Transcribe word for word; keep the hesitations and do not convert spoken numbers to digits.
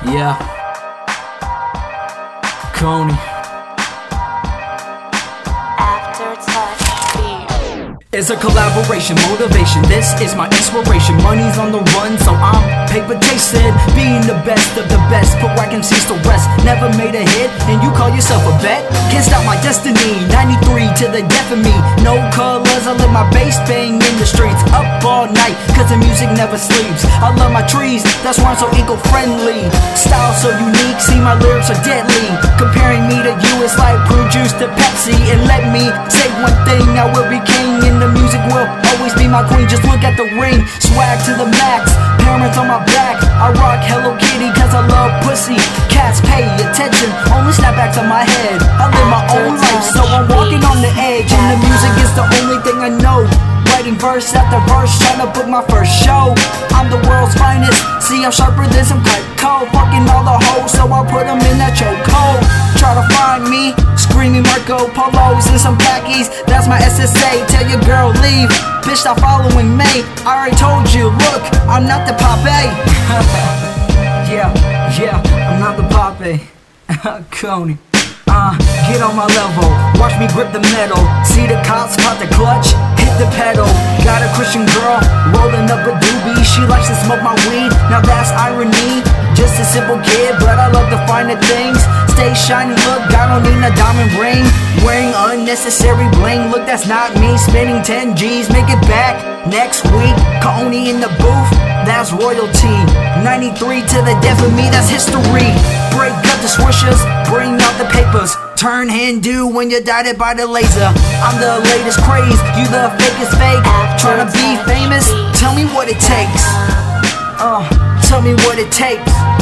Yeah. Coney. Aftertouch Beat. It's a collaboration, motivation, this is my inspiration. Money's on the run, so I'm paper chasing. Being the best of the best, put whack M Cs to rest. Never made a hit, and you call yourself a bet? Can't stop my destiny, ninety-three to the death of me. No colors, I let my bass bang in the streets. Up all night, cause the music never sleeps. I love my trees, that's why I'm so eco-friendly. Style so unique, see my lyrics are deadly. Comparing me to you is like prune juice to Pepsi. And let me say one thing, I will be king, and the music will always be my queen. Just look at the ring, swag to the max. Parents on my back, I rock Hello Kitty cause I love pussy. Cats pay attention, only snapbacks on my head. I live my own life, so I'm walking on the edge. And the music is the only thing I know. Writing verse after verse, trying to book my first show. I'm the world's finest, see I'm sharper than some Cutco. Fucking all the hoes, so I put them in that chokehold. Try to find me, screaming Marco Polos and some khakis. That's my S S A, tell your girl leave. Bitch, stop following me, I already told you, look, I'm not the Popeye. Yeah, yeah, I'm not the Popeye. Coney. Uh, get on my level, watch me grip the metal. See the cops pop the clutch, hit the pedal. Got a Christian girl, rolling up a doobie. She likes to smoke my weed, now that's irony. Just a simple kid, but I love the finer things. Stay shiny, look, I don't need a diamond ring. Wearing unnecessary bling, look, that's not me. Spending ten G's, make it back next week. Coney in the booth, that's royalty. Ninety-three to the death of me, that's history. Break up the swishers, bring out the papers. Turn Hindu when you dyed it by the laser. I'm the latest craze, you the fakest fake. Tryna be famous, tell me what it takes. Uh, tell me what it takes.